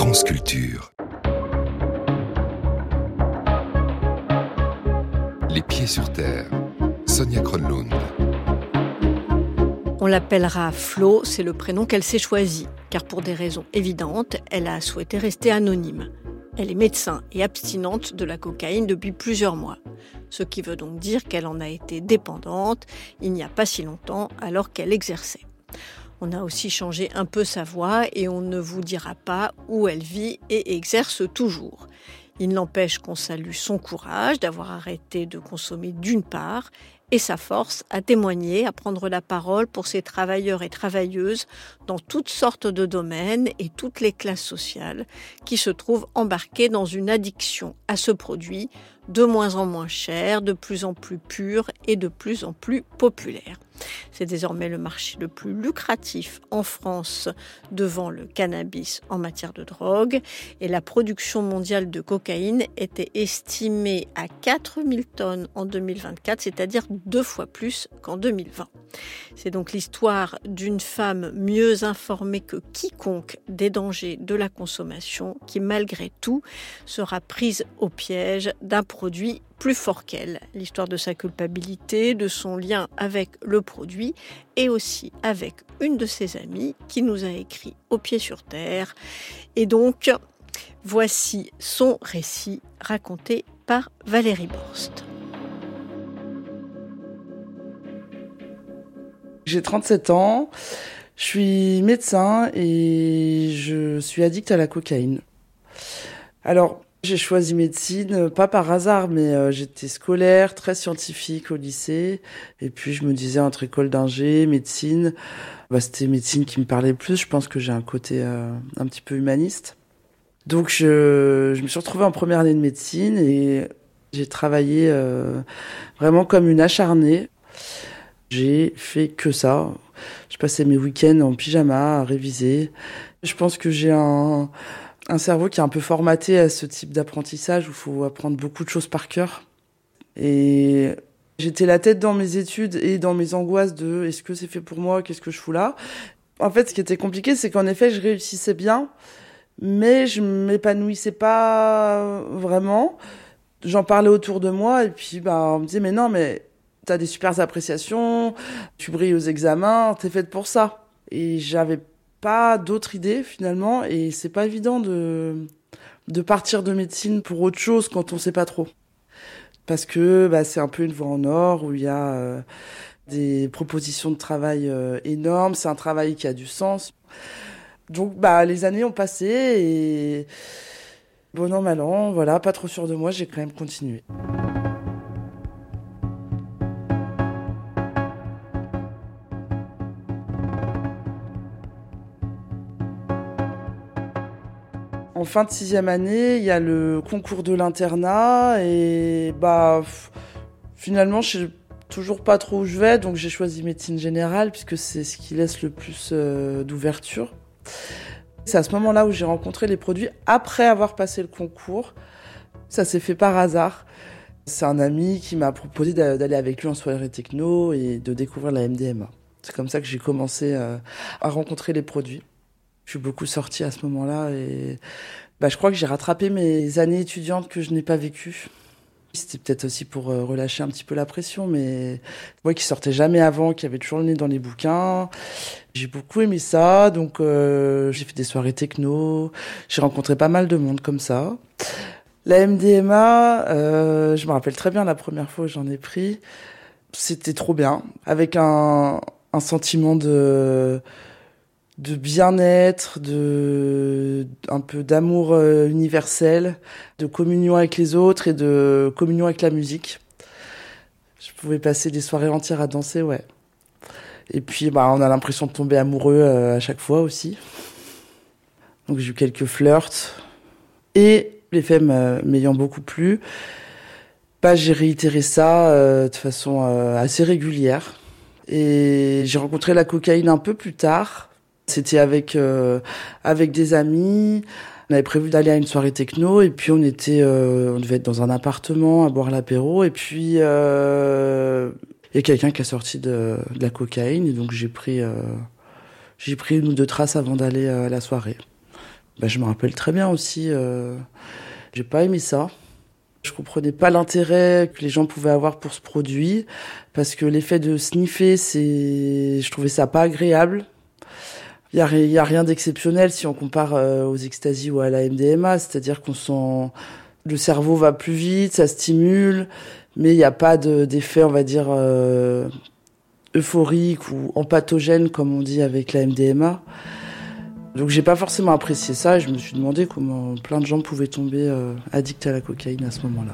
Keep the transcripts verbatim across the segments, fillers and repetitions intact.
France Culture. Les pieds sur terre. Sonia Kronlund. On l'appellera Flo, c'est le prénom qu'elle s'est choisi, car pour des raisons évidentes, elle a souhaité rester anonyme. Elle est médecin et abstinente de la cocaïne depuis plusieurs mois. Ce qui veut donc dire qu'elle en a été dépendante il n'y a pas si longtemps, alors qu'elle exerçait. On a aussi changé un peu sa voix et on ne vous dira pas où elle vit et exerce toujours. Il n'empêche qu'on salue son courage d'avoir arrêté de consommer d'une part et sa force à témoigner, à prendre la parole pour ces travailleurs et travailleuses dans toutes sortes de domaines et toutes les classes sociales qui se trouvent embarquées dans une addiction à ce produit de moins en moins cher, de plus en plus pur et de plus en plus populaire. C'est désormais le marché le plus lucratif en France devant le cannabis en matière de drogue et la production mondiale de cocaïne était estimée à quatre mille tonnes en deux mille vingt-quatre, c'est-à-dire deux fois plus qu'en deux mille vingt. C'est donc l'histoire d'une femme mieux informée que quiconque des dangers de la consommation qui, malgré tout, sera prise au piège d'un produit plus fort qu'elle. L'histoire de sa culpabilité, de son lien avec le produit et aussi avec une de ses amies qui nous a écrit au pied sur terre. Et donc, voici son récit raconté par Valérie Borst. J'ai trente-sept ans, je suis médecin et je suis addict à la cocaïne. Alors, j'ai choisi médecine, pas par hasard, mais euh, j'étais scolaire, très scientifique au lycée. Et puis je me disais entre école d'ingé, médecine, bah, c'était médecine qui me parlait le plus. Je pense que j'ai un côté euh, un petit peu humaniste. Donc je, je me suis retrouvée en première année de médecine et j'ai travaillé euh, vraiment comme une acharnée. J'ai fait que ça. Je passais mes week-ends en pyjama à réviser. Je pense que j'ai un... un cerveau qui est un peu formaté à ce type d'apprentissage où il faut apprendre beaucoup de choses par cœur. Et j'étais la tête dans mes études et dans mes angoisses de « est-ce que c'est fait pour moi ? Qu'est-ce que je fous là ?» En fait, ce qui était compliqué, c'est qu'en effet, je réussissais bien, mais je m'épanouissais pas vraiment. J'en parlais autour de moi et puis bah, on me disait « mais non, mais t'as des super appréciations, tu brilles aux examens, t'es faite pour ça. » Et j'avais pas d'autre idée finalement et c'est pas évident de de partir de médecine pour autre chose quand on sait pas trop parce que bah c'est un peu une voie en or où il y a euh, des propositions de travail euh, énormes, c'est un travail qui a du sens. Donc bah les années ont passé et bon an mal an, voilà, pas trop sûr de moi, j'ai quand même continué. En fin de sixième année, il y a le concours de l'internat et bah finalement je sais toujours pas trop où je vais, donc j'ai choisi médecine générale puisque c'est ce qui laisse le plus euh, d'ouverture. C'est à ce moment-là où j'ai rencontré les produits après avoir passé le concours. Ça s'est fait par hasard. C'est un ami qui m'a proposé d'aller avec lui en soirée techno et de découvrir la M D M A. C'est comme ça que j'ai commencé à rencontrer les produits. Je suis beaucoup sortie à ce moment-là et bah, je crois que j'ai rattrapé mes années étudiantes que je n'ai pas vécues. C'était peut-être aussi pour relâcher un petit peu la pression, mais moi qui sortais jamais avant, qui avait toujours le nez dans les bouquins, j'ai beaucoup aimé ça. Donc euh, j'ai fait des soirées techno, j'ai rencontré pas mal de monde comme ça. La M D M A, euh, je me rappelle très bien la première fois où j'en ai pris. C'était trop bien, avec un, un sentiment de... de bien-être, de un peu d'amour euh, universel, de communion avec les autres et de communion avec la musique. Je pouvais passer des soirées entières à danser, ouais. Et puis, bah, on a l'impression de tomber amoureux euh, à chaque fois aussi. Donc j'ai eu quelques flirts. Et les faits m'ayant beaucoup plu, bah, j'ai réitéré ça euh, de façon euh, assez régulière. Et j'ai rencontré la cocaïne un peu plus tard. C'était avec euh, avec des amis. On avait prévu d'aller à une soirée techno et puis on était, euh, on devait être dans un appartement à boire l'apéro et puis euh, il y a quelqu'un qui a sorti de, de la cocaïne et donc j'ai pris euh, j'ai pris une ou deux traces avant d'aller à la soirée. Bah, je me rappelle très bien aussi, euh, j'ai pas aimé ça. Je comprenais pas l'intérêt que les gens pouvaient avoir pour ce produit, parce que l'effet de sniffer, c'est, je trouvais ça pas agréable. Il y a, y a rien d'exceptionnel si on compare euh, aux ecstasy ou à la M D M A, c'est-à-dire qu'on sent, le cerveau va plus vite, ça stimule, mais il n'y a pas de, d'effet, on va dire, euh, euphorique ou empathogène, comme on dit avec la M D M A. Donc j'ai pas forcément apprécié ça et je me suis demandé comment plein de gens pouvaient tomber euh, addicts à la cocaïne à ce moment-là.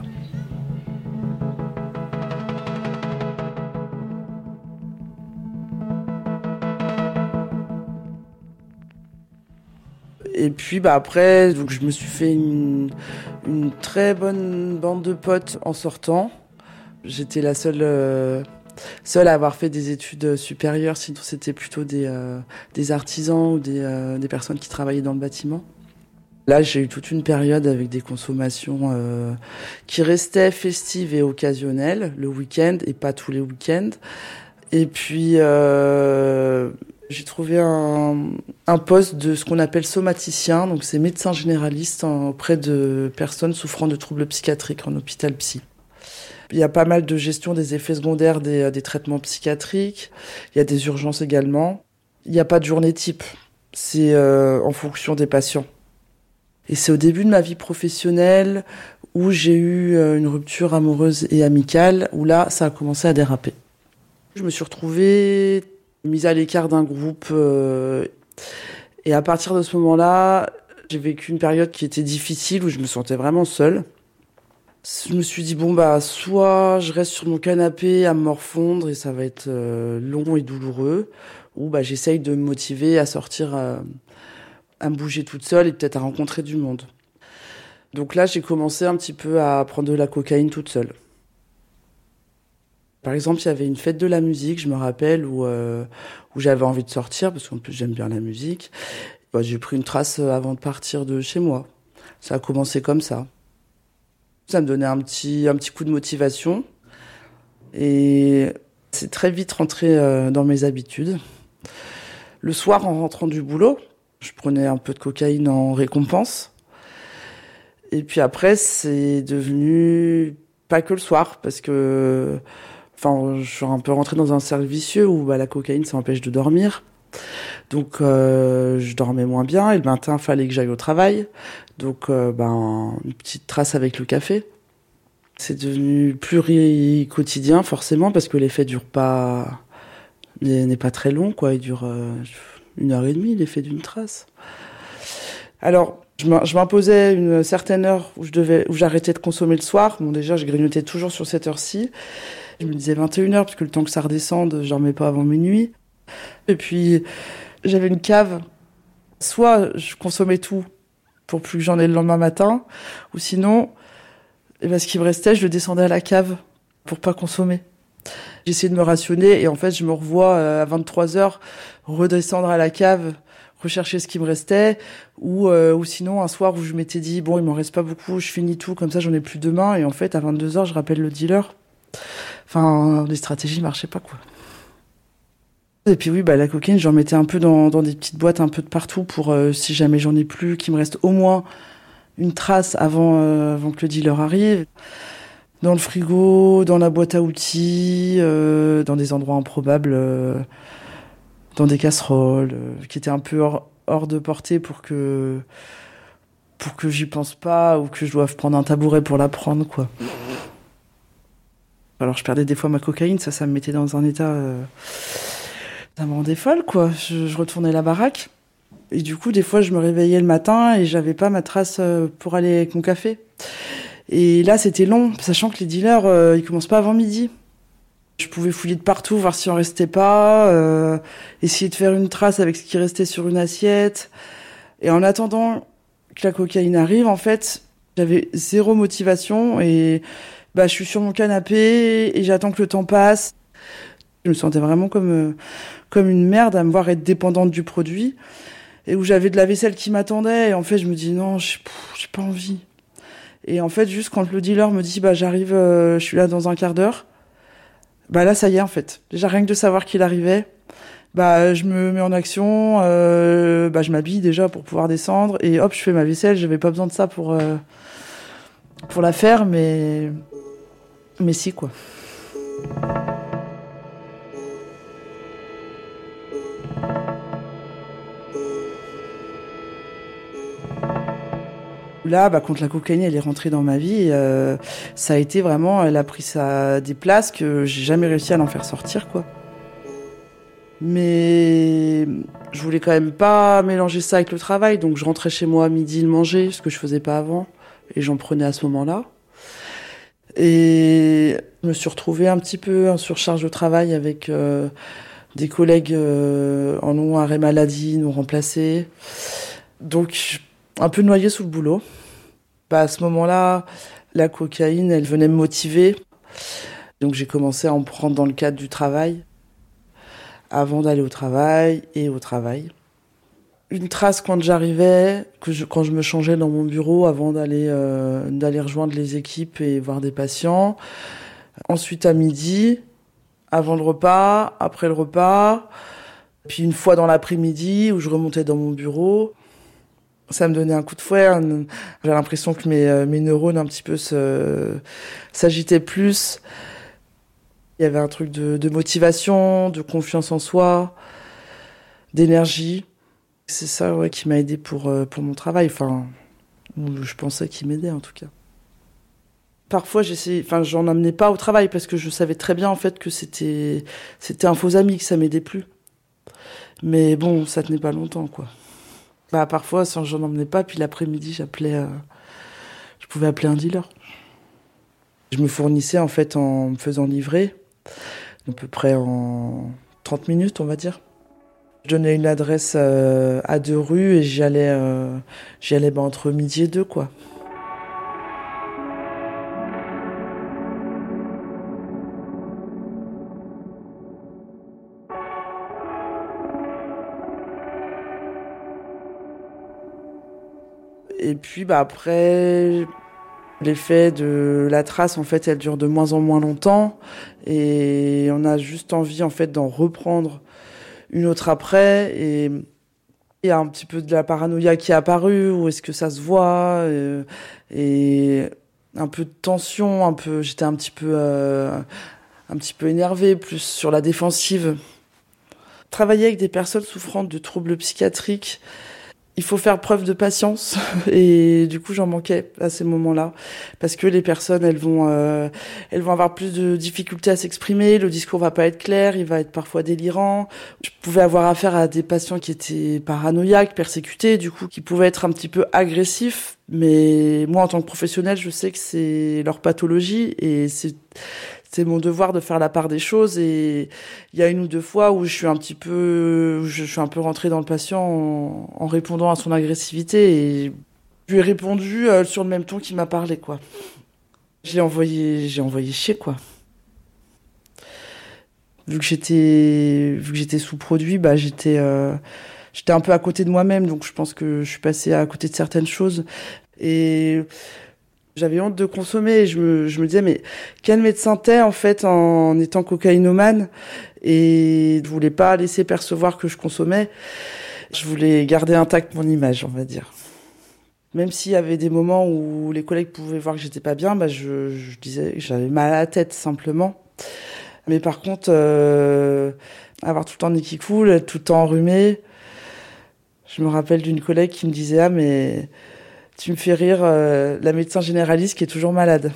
Et puis bah après, donc je me suis fait une, une très bonne bande de potes en sortant. J'étais la seule euh, seule à avoir fait des études supérieures, sinon c'était plutôt des euh, des artisans ou des euh, des personnes qui travaillaient dans le bâtiment. Là, j'ai eu toute une période avec des consommations euh, qui restaient festives et occasionnelles, le week-end et pas tous les week-ends. Et puis euh, j'ai trouvé un, un poste de ce qu'on appelle somaticien, donc c'est médecin généraliste en, auprès de personnes souffrant de troubles psychiatriques en hôpital psy. Il y a pas mal de gestion des effets secondaires des, des traitements psychiatriques, il y a des urgences également. Il n'y a pas de journée type, c'est euh, en fonction des patients. Et c'est au début de ma vie professionnelle où j'ai eu une rupture amoureuse et amicale, où là, ça a commencé à déraper. Je me suis retrouvée mise à l'écart d'un groupe euh, et à partir de ce moment-là, j'ai vécu une période qui était difficile où je me sentais vraiment seule. Je me suis dit bon bah soit je reste sur mon canapé à me morfondre et ça va être euh, long et douloureux, ou bah j'essaye de me motiver à sortir, euh, à me bouger toute seule et peut-être à rencontrer du monde. Donc là j'ai commencé un petit peu à prendre de la cocaïne toute seule. Par exemple, il y avait une fête de la musique, je me rappelle, où, euh, où j'avais envie de sortir, parce qu'en plus j'aime bien la musique. Bah, j'ai pris une trace avant de partir de chez moi. Ça a commencé comme ça. Ça me donnait un petit, un petit coup de motivation. Et c'est très vite rentré euh, dans mes habitudes. Le soir, en rentrant du boulot, je prenais un peu de cocaïne en récompense. Et puis après, c'est devenu pas que le soir, parce que... Enfin, je suis un peu rentrée dans un cercle vicieux où bah, la cocaïne, ça empêche de dormir. Donc, euh, je dormais moins bien et le matin, il fallait que j'aille au travail. Donc, euh, ben, une petite trace avec le café. C'est devenu plus quotidien, forcément, parce que l'effet dure pas... n'est pas très long, quoi. Il dure euh, une heure et demie, l'effet d'une trace. Alors, je m'imposais une certaine heure où je devais, où j'arrêtais de consommer le soir. Bon, déjà, je grignotais toujours sur cette heure-ci. Je me disais vingt et une heures, parce que le temps que ça redescende, je dormais pas avant minuit. Et puis, j'avais une cave. Soit je consommais tout pour plus que j'en ai le lendemain matin, ou sinon, eh ben, ce qui me restait, je le descendais à la cave pour pas consommer. J'essayais de me rationner et en fait, je me revois à vingt-trois heures redescendre à la cave, rechercher ce qui me restait, ou, euh, ou sinon un soir où je m'étais dit, bon, il m'en reste pas beaucoup, je finis tout, comme ça j'en ai plus demain, et en fait, à vingt-deux heures, je rappelle le dealer. Enfin, les stratégies marchaient pas, quoi. Et puis oui, bah la cocaïne, j'en mettais un peu dans, dans des petites boîtes un peu de partout pour, euh, si jamais j'en ai plus, qu'il me reste au moins une trace avant, euh, avant que le dealer arrive. Dans le frigo, dans la boîte à outils, euh, dans des endroits improbables, euh, dans des casseroles, euh, qui étaient un peu hors, hors de portée pour que, pour que j'y pense pas ou que je doive prendre un tabouret pour la prendre, quoi. Alors je perdais des fois ma cocaïne, ça, ça me mettait dans un état... Euh, ça me rendait folle, quoi. Je, je retournais la baraque. Et du coup, des fois, je me réveillais le matin et j'avais pas ma trace pour aller avec mon café. Et là, c'était long, sachant que les dealers, euh, ils commencent pas avant midi. Je pouvais fouiller de partout, voir s'il en restait pas, euh, essayer de faire une trace avec ce qui restait sur une assiette. Et en attendant que la cocaïne arrive, en fait, j'avais zéro motivation et bah, je suis sur mon canapé et j'attends que le temps passe. Je me sentais vraiment comme, euh, comme une merde à me voir être dépendante du produit et où j'avais de la vaisselle qui m'attendait. Et en fait, je me dis non, j'ai pas envie. Et en fait, juste quand le dealer me dit bah j'arrive, euh, je suis là dans un quart d'heure, bah là ça y est en fait. Déjà rien que de savoir qu'il arrivait, Bah, je me mets en action, euh, bah, je m'habille déjà pour pouvoir descendre et hop, je fais ma vaisselle. J'avais pas besoin de ça pour euh, pour la faire, mais mais si quoi. Là, bah, quand la cocaïne elle est rentrée dans ma vie, euh, ça a été vraiment, elle a pris ça des places que j'ai jamais réussi à l'en faire sortir, quoi. Mais je voulais quand même pas mélanger ça avec le travail, donc je rentrais chez moi à midi le manger, ce que je faisais pas avant, et j'en prenais à ce moment-là. Et je me suis retrouvée un petit peu en surcharge de travail avec euh, des collègues euh, en ont arrêt maladie, nous remplacer. Donc un peu noyée sous le boulot. Bah, à ce moment-là, la cocaïne, elle venait me motiver. Donc j'ai commencé à en prendre dans le cadre du travail, avant d'aller au travail et au travail. Une trace quand j'arrivais, que je, quand je me changeais dans mon bureau avant d'aller, euh, d'aller rejoindre les équipes et voir des patients. Ensuite à midi, avant le repas, après le repas. Puis une fois dans l'après-midi où je remontais dans mon bureau. Ça me donnait un coup de fouet. J'ai l'impression que mes, mes neurones un petit peu se, s'agitaient plus. Il y avait un truc de, de motivation, de confiance en soi, d'énergie. C'est ça ouais, qui m'a aidé pour, pour mon travail. Enfin, je pensais qu'il m'aidait en tout cas. Parfois, j'essayais, enfin, j'en amenais pas au travail parce que je savais très bien en fait que c'était, c'était un faux ami, que ça m'aidait plus. Mais bon, ça tenait pas longtemps, quoi. Bah, parfois, sans j'en emmenais pas, puis l'après-midi, j'appelais, euh, je pouvais appeler un dealer. Je me fournissais, en fait, en me faisant livrer, à peu près en trente minutes, on va dire. Je donnais une adresse euh, à deux rues et j'y allais, euh, j'y allais bah, entre midi et deux, quoi. Et puis bah après, l'effet de la trace, en fait, elle dure de moins en moins longtemps et on a juste envie, en fait, d'en reprendre une autre après. Et il y a un petit peu de la paranoïa qui est apparue, où est-ce que ça se voit, et, et un peu de tension, un peu, j'étais un petit peu, euh, un petit peu énervée, plus sur la défensive. Travailler avec des personnes souffrant de troubles psychiatriques, il faut faire preuve de patience et du coup j'en manquais à ces moments-là parce que les personnes elles vont euh, elles vont avoir plus de difficultés à s'exprimer, le discours va pas être clair, il va être parfois délirant. Je pouvais avoir affaire à des patients qui étaient paranoïaques, persécutés, du coup qui pouvaient être un petit peu agressifs, mais moi en tant que professionnelle, je sais que c'est leur pathologie et c'est c'est mon devoir de faire la part des choses. Et il y a une ou deux fois où je suis un petit peu, où je suis un peu rentrée dans le patient en, en répondant à son agressivité et je lui ai répondu euh, sur le même ton qu'il m'a parlé, quoi. J'ai envoyé, j'ai envoyé chier, quoi. Vu que j'étais, vu que j'étais sous-produit, bah j'étais, euh, j'étais un peu à côté de moi-même, donc je pense que je suis passée à côté de certaines choses et j'avais honte de consommer et je me, je me disais, mais quel médecin t'es, en fait, en étant cocaïnomane? Et je voulais pas laisser percevoir que je consommais. Je voulais garder intacte mon image, on va dire. Même s'il y avait des moments où les collègues pouvaient voir que j'étais pas bien, bah, je, je disais que j'avais mal à la tête, simplement. Mais par contre, euh, avoir tout le temps le nez qui coule, être tout le temps enrhumé. Je me rappelle d'une collègue qui me disait, ah, mais tu me fais rire, euh, la médecin généraliste qui est toujours malade.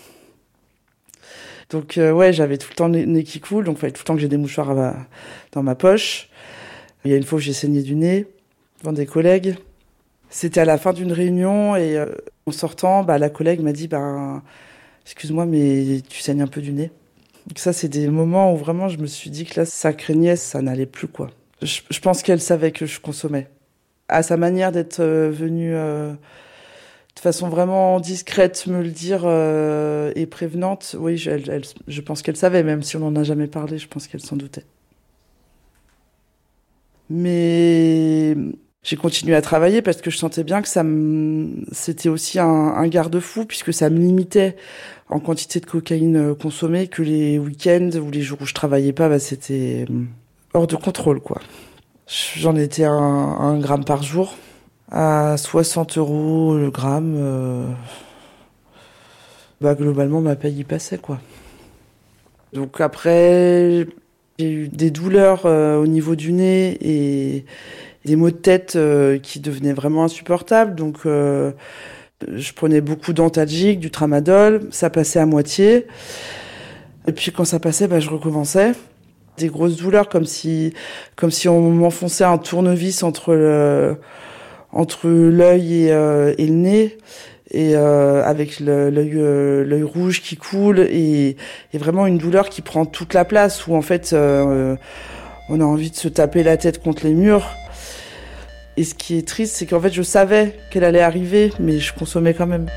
Donc euh, ouais, j'avais tout le temps le nez qui coule, donc il fallait tout le temps que j'ai des mouchoirs à ma, dans ma poche. Il y a une fois où j'ai saigné du nez devant des collègues. C'était à la fin d'une réunion et euh, en sortant, bah, la collègue m'a dit, bah, excuse-moi, mais tu saignes un peu du nez. Donc ça, c'est des moments où vraiment je me suis dit que là, ça craignait, ça n'allait plus, quoi. Je, je pense qu'elle savait que je consommais. À sa manière d'être euh, venue... Euh, de façon vraiment discrète, me le dire euh, et prévenante, oui, je, elle, elle, je pense qu'elle savait, même si on n'en a jamais parlé, je pense qu'elle s'en doutait. Mais j'ai continué à travailler parce que je sentais bien que ça me, c'était aussi un, un garde-fou, puisque ça me limitait en quantité de cocaïne consommée, que les week-ends ou les jours où je travaillais pas, bah, c'était hors de contrôle, quoi. J'en étais à un, à un gramme par jour, à soixante euros le gramme. Euh... Bah, globalement, ma paye y passait, quoi. Donc après, j'ai eu des douleurs euh, au niveau du nez et des maux de tête euh, qui devenaient vraiment insupportables. Donc, euh, je prenais beaucoup d'antalgiques, du tramadol. Ça passait à moitié. Et puis, quand ça passait, bah, je recommençais. Des grosses douleurs, comme si, comme si on m'enfonçait un tournevis entre le, entre l'œil et, euh, et le nez. Et euh, avec le, l'œil, euh, l'œil rouge qui coule et, et vraiment une douleur qui prend toute la place où en fait euh, on a envie de se taper la tête contre les murs. Et ce qui est triste, c'est qu'en fait je savais qu'elle allait arriver, mais je consommais quand même.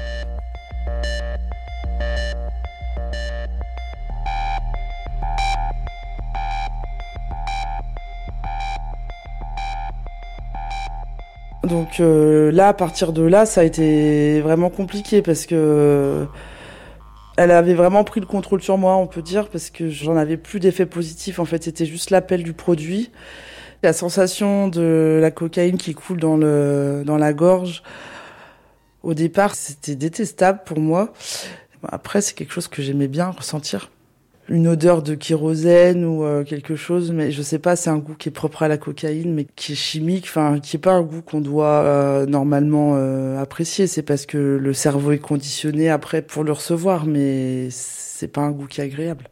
Donc euh, là, à partir de là, ça a été vraiment compliqué parce que euh, elle avait vraiment pris le contrôle sur moi, on peut dire, parce que j'en avais plus d'effets positifs. En fait, c'était juste l'appel du produit, la sensation de la cocaïne qui coule dans le dans la gorge. Au départ, c'était détestable pour moi. Après, c'est quelque chose que j'aimais bien ressentir. Une odeur de kérosène ou euh, quelque chose, mais je sais pas, c'est un goût qui est propre à la cocaïne, mais qui est chimique, enfin, qui est pas un goût qu'on doit euh, normalement euh, apprécier. C'est parce que le cerveau est conditionné après pour le recevoir, mais c'est pas un goût qui est agréable.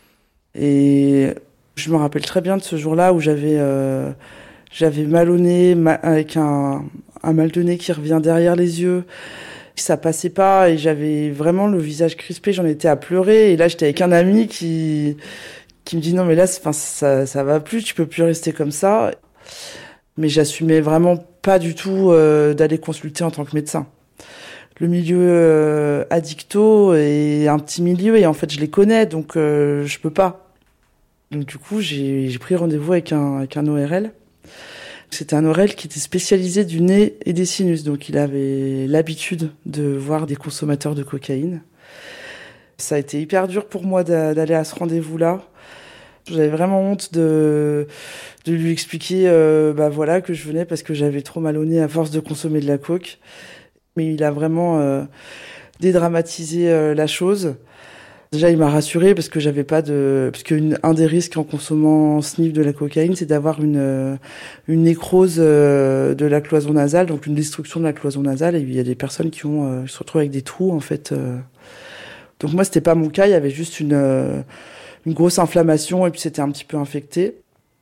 Et je me rappelle très bien de ce jour-là où j'avais euh, j'avais mal au nez, ma- avec un, un mal de nez qui revient derrière les yeux. Ça passait pas et j'avais vraiment le visage crispé, j'en étais à pleurer et là j'étais avec un ami qui qui me dit non mais là enfin ça ça va plus, tu peux plus rester comme ça. Mais j'assumais vraiment pas du tout euh, d'aller consulter en tant que médecin. Le milieu euh, addicto est un petit milieu et en fait je les connais donc euh, je peux pas. Donc du coup, j'ai j'ai pris rendez-vous avec un avec un O R L. C'était un O R L qui était spécialisé du nez et des sinus, donc il avait l'habitude de voir des consommateurs de cocaïne. Ça a été hyper dur pour moi d'aller à ce rendez-vous-là. J'avais vraiment honte de, de lui expliquer euh, bah voilà, que je venais parce que j'avais trop mal au nez à force de consommer de la coke. Mais il a vraiment euh, dédramatisé euh, la chose. Déjà, il m'a rassurée parce que j'avais pas de, parce que une, un des risques en consommant sniff de la cocaïne, c'est d'avoir une une nécrose euh, de la cloison nasale, donc une destruction de la cloison nasale. Et il y a des personnes qui ont, euh, se retrouvent avec des trous en fait. Euh. Donc moi, c'était pas mon cas. Il y avait juste une euh, une grosse inflammation et puis c'était un petit peu infecté.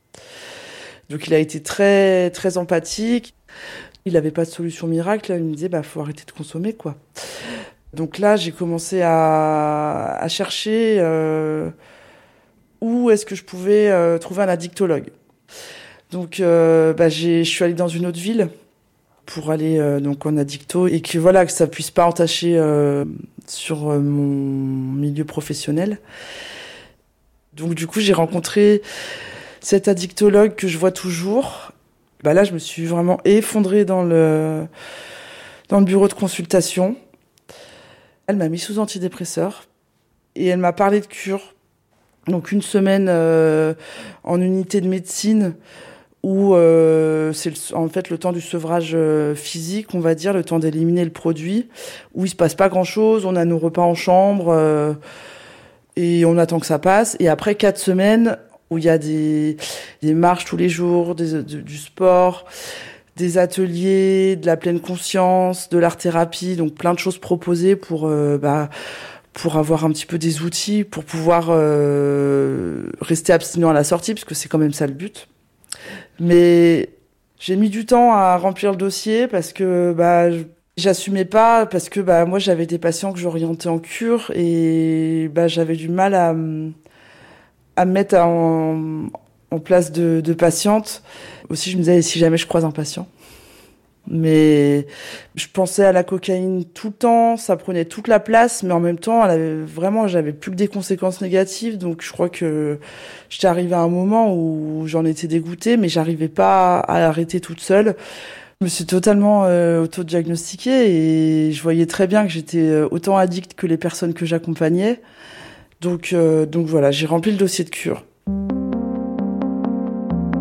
Donc il a été très très empathique. Il avait pas de solution miracle. Il me disait bah faut arrêter de consommer quoi. Donc là, j'ai commencé à, à chercher euh, où est-ce que je pouvais euh, trouver un addictologue. Donc, euh, bah, j'ai, je suis allée dans une autre ville pour aller euh, donc en addicto et que voilà que ça puisse pas entacher euh, sur euh, mon milieu professionnel. Donc du coup, j'ai rencontré cet addictologue que je vois toujours. Bah là, je me suis vraiment effondrée dans le dans le bureau de consultation. Elle m'a mis sous antidépresseur et elle m'a parlé de cure. Donc une semaine euh, en unité de médecine où euh, c'est le, en fait le temps du sevrage euh, physique, on va dire, le temps d'éliminer le produit, où il se passe pas grand-chose, on a nos repas en chambre euh, et on attend que ça passe. Et après quatre semaines où il y a des, des marches tous les jours, des, de, du sport, des ateliers, de la pleine conscience, de l'art-thérapie, donc plein de choses proposées pour euh, bah, pour avoir un petit peu des outils pour pouvoir euh, rester abstinent à la sortie, parce que c'est quand même ça le but. Mais j'ai mis du temps à remplir le dossier parce que bah j'assumais pas, parce que bah moi j'avais des patients que j'orientais en cure et bah j'avais du mal à à me mettre en en place de, de patiente. Aussi, je me disais, si jamais je croise un patient. Mais je pensais à la cocaïne tout le temps, ça prenait toute la place, mais en même temps, elle avait, vraiment, j'avais plus que des conséquences négatives. Donc, je crois que j'étais arrivée à un moment où j'en étais dégoûtée, mais j'arrivais pas à arrêter toute seule. Je me suis totalement euh, auto-diagnostiquée et je voyais très bien que j'étais autant addict que les personnes que j'accompagnais. Donc, euh, donc voilà, j'ai rempli le dossier de cure.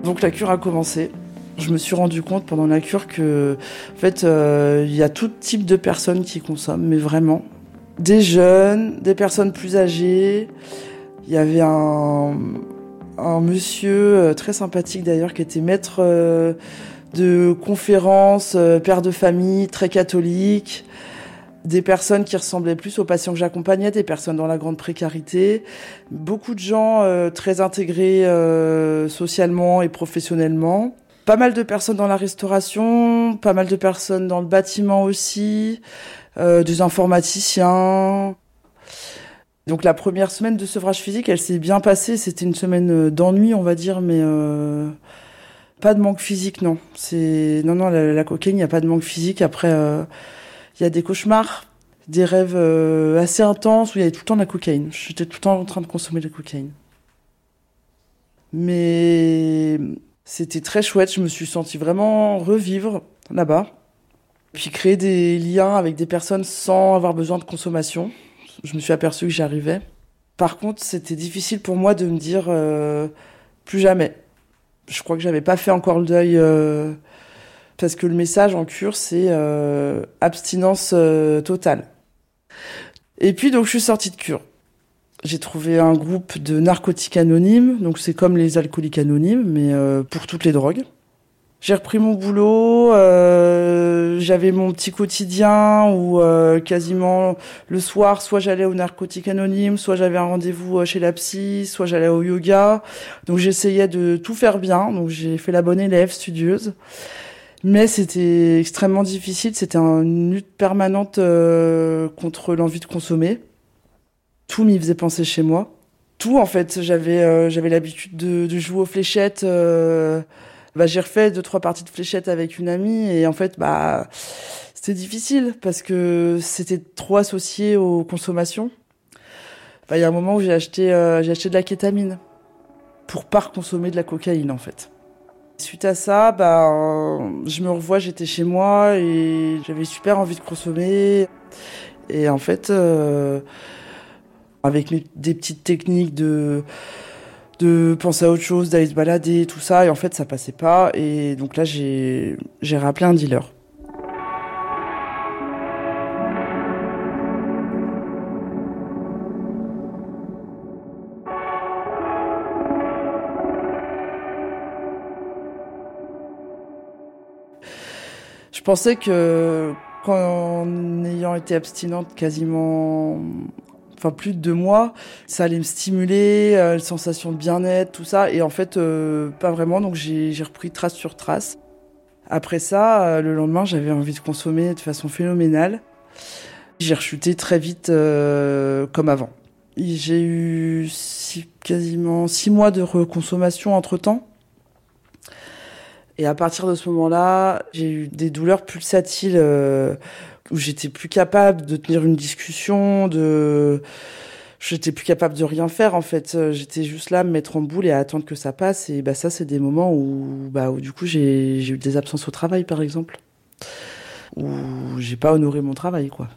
Donc la cure a commencé. Je me suis rendu compte pendant la cure que, en fait, euh, il y a tout type de personnes qui consomment, mais vraiment. Des jeunes, des personnes plus âgées. Il y avait un, un monsieur très sympathique d'ailleurs qui était maître euh, de conférences, euh, père de famille, très catholique. Des personnes qui ressemblaient plus aux patients que j'accompagnais, des personnes dans la grande précarité. Beaucoup de gens euh, très intégrés euh, socialement et professionnellement. Pas mal de personnes dans la restauration, pas mal de personnes dans le bâtiment aussi, euh, des informaticiens. Donc la première semaine de sevrage physique, elle s'est bien passée. C'était une semaine d'ennui, on va dire, mais euh, pas de manque physique, non. C'est non, non, la, la cocaïne, il n'y a pas de manque physique. Après, euh, il y a des cauchemars, des rêves euh, assez intenses où il y avait tout le temps de la cocaïne. J'étais tout le temps en train de consommer de la cocaïne. Mais c'était très chouette, je me suis sentie vraiment revivre là-bas. Puis créer des liens avec des personnes sans avoir besoin de consommation. Je me suis aperçue que j'y arrivais. Par contre, c'était difficile pour moi de me dire euh, plus jamais. Je crois que j'avais pas fait encore le deuil euh, parce que le message en cure, c'est euh, abstinence euh, totale. Et puis donc je suis sortie de cure. J'ai trouvé un groupe de narcotiques anonymes, donc c'est comme les alcooliques anonymes, mais euh, pour toutes les drogues. J'ai repris mon boulot, euh, j'avais mon petit quotidien où euh, quasiment le soir, soit j'allais au narcotique anonyme, soit j'avais un rendez-vous chez la psy, soit j'allais au yoga. Donc j'essayais de tout faire bien, donc j'ai fait la bonne élève studieuse. Mais c'était extrêmement difficile, c'était une lutte permanente euh, contre l'envie de consommer. Tout m'y faisait penser chez moi. Tout, en fait, j'avais euh, j'avais l'habitude de, de jouer aux fléchettes. Euh, bah, j'ai refait deux, trois parties de fléchettes avec une amie et en fait, bah, c'était difficile parce que c'était trop associé aux consommations. Bah, il y a un moment où j'ai acheté, euh, j'ai acheté de la kétamine pour pas consommer de la cocaïne, en fait. Suite à ça, bah, euh, je me revois, j'étais chez moi et j'avais super envie de consommer. Et en fait... Euh, avec mes, des petites techniques de, de penser à autre chose, d'aller se balader, tout ça. Et en fait, ça passait pas. Et donc là, j'ai, j'ai rappelé un dealer. Je pensais que, qu'en ayant été abstinente quasiment... enfin plus de deux mois, ça allait me stimuler, euh, une sensation de bien-être, tout ça. Et en fait, euh, pas vraiment, donc j'ai, j'ai repris trace sur trace. Après ça, euh, le lendemain, j'avais envie de consommer de façon phénoménale. J'ai rechuté très vite euh, comme avant. J'ai eu six, quasiment six mois de reconsommation entre-temps. Et à partir de ce moment-là, j'ai eu des douleurs pulsatiles euh, où j'étais plus capable de tenir une discussion, de... j'étais plus capable de rien faire en fait. J'étais juste là à me mettre en boule et à attendre que ça passe. Et bah ça, c'est des moments où, bah, où du coup j'ai, j'ai eu des absences au travail par exemple, où j'ai pas honoré mon travail quoi.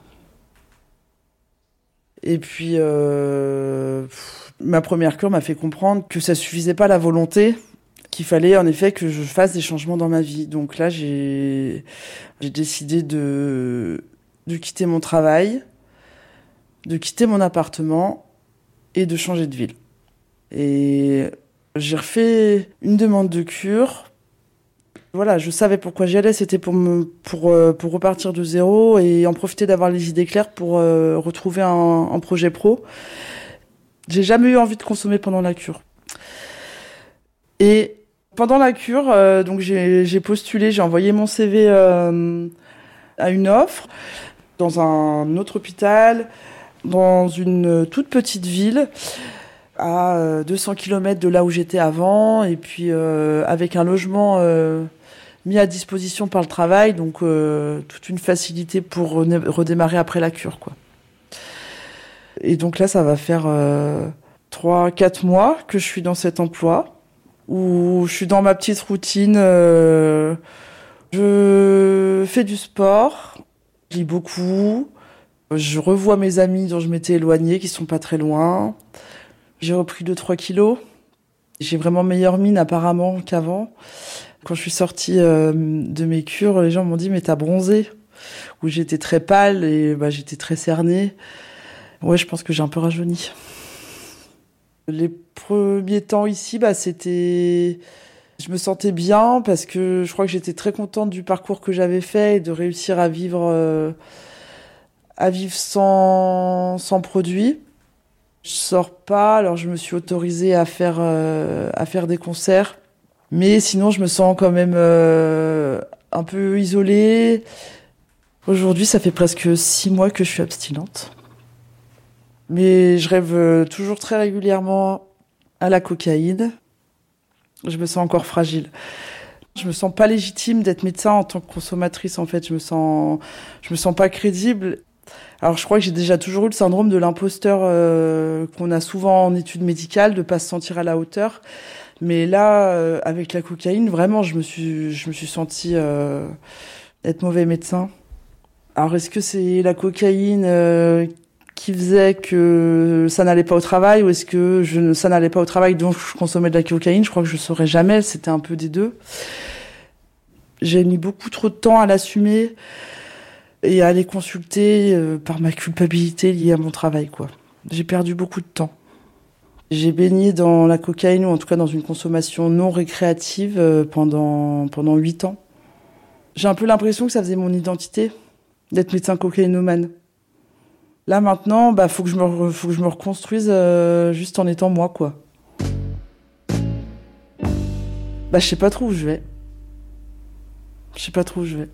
Et puis euh, pff, ma première cure m'a fait comprendre que ça suffisait pas la volonté, qu'il fallait en effet que je fasse des changements dans ma vie. Donc là, j'ai, j'ai décidé de, de quitter mon travail, de quitter mon appartement et de changer de ville. Et j'ai refait une demande de cure. Voilà, je savais pourquoi j'y allais, c'était pour me, pour, pour repartir de zéro et en profiter d'avoir les idées claires pour euh, retrouver un, un projet pro. J'ai jamais eu envie de consommer pendant la cure. Et pendant la cure, euh, donc j'ai, j'ai postulé, j'ai envoyé mon C V euh, à une offre dans un autre hôpital, dans une toute petite ville, à deux cents kilomètres de là où j'étais avant, et puis euh, avec un logement euh, mis à disposition par le travail, donc euh, toute une facilité pour redémarrer après la cure, quoi. Et donc là, ça va faire euh, trois, quatre mois que je suis dans cet emploi, où je suis dans ma petite routine. Euh, je fais du sport, je lis beaucoup, je revois mes amis dont je m'étais éloignée, qui sont pas très loin. J'ai repris deux trois kilos. J'ai vraiment meilleure mine apparemment qu'avant. Quand je suis sortie euh, de mes cures, les gens m'ont dit « mais t'as bronzé ». Où j'étais très pâle et bah, j'étais très cernée. Ouais, je pense que j'ai un peu rajeuni. Les premiers temps ici, bah, c'était... Je me sentais bien parce que je crois que j'étais très contente du parcours que j'avais fait et de réussir à vivre, euh, à vivre sans, sans produit. Je sors pas, alors je me suis autorisée à faire, euh, à faire des concerts. Mais sinon, je me sens quand même euh, un peu isolée. Aujourd'hui, ça fait presque six mois que je suis abstinente. Mais je rêve toujours très régulièrement à la cocaïne. Je me sens encore fragile. Je me sens pas légitime d'être médecin en tant que consommatrice, en fait. Je me sens, je me sens pas crédible. Alors, je crois que j'ai déjà toujours eu le syndrome de l'imposteur euh, qu'on a souvent en études médicales, de pas se sentir à la hauteur. Mais là, euh, avec la cocaïne, vraiment, je me suis, je me suis sentie euh, être mauvais médecin. Alors, est-ce que c'est la cocaïne euh, qui faisait que ça n'allait pas au travail, ou est-ce que je, ça n'allait pas au travail, donc je consommais de la cocaïne? Je crois que je saurais jamais, c'était un peu des deux. J'ai mis beaucoup trop de temps à l'assumer et à aller consulter euh, par ma culpabilité liée à mon travail, quoi. J'ai perdu beaucoup de temps. J'ai baigné dans la cocaïne, ou en tout cas dans une consommation non récréative euh, pendant pendant huit ans. J'ai un peu l'impression que ça faisait mon identité, d'être médecin cocaïnomane. Là maintenant, bah faut que je me faut que je me reconstruise euh, juste en étant moi, quoi. Bah je sais pas trop où je vais. Je sais pas trop où je vais.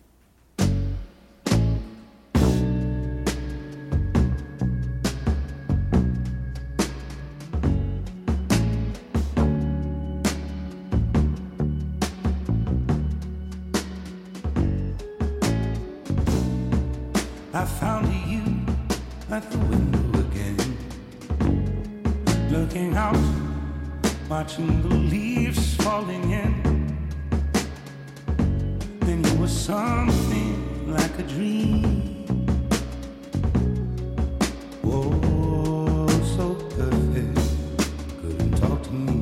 I found you at the window again, looking out, watching the leaves falling in. Then you were something like a dream. Oh, so perfect, couldn't talk to me.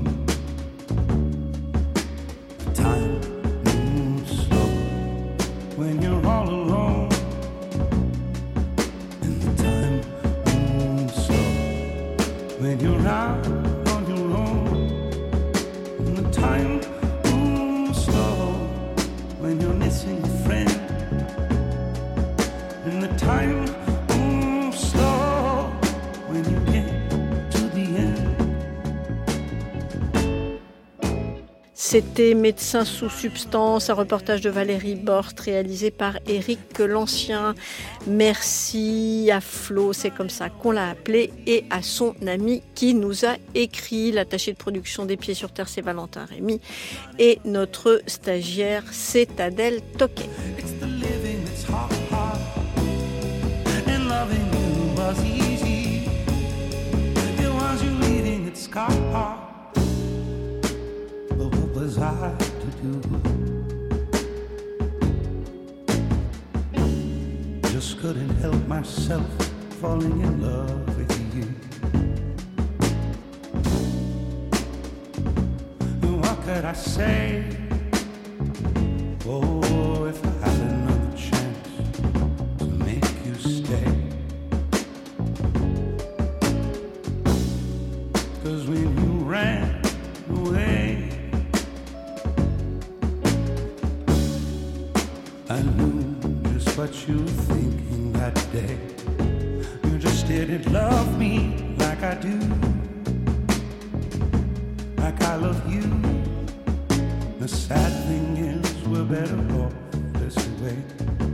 The time moves slow when you're all alone. When you're out on your own, and the time moves slow. When you're missing a friend, and the time moves slow. When you get to the end. C'était Médecin sous substance, un reportage de Valérie Borst réalisé par Éric Lancien. Merci à Flo, c'est comme ça qu'on l'a appelé, et à son ami qui nous a écrit. L'attaché de production des Pieds sur Terre, c'est Valentin Rémy, et notre stagiaire, c'est Adèle Toquet. Was I to do? Just couldn't help myself falling in love with you. What could I say? Oh, if I had another chance to make you stay. 'Cause when you ran away, I knew just what you were thinking that day. You just didn't love me like I do, like I love you. The sad thing is we're better off this way.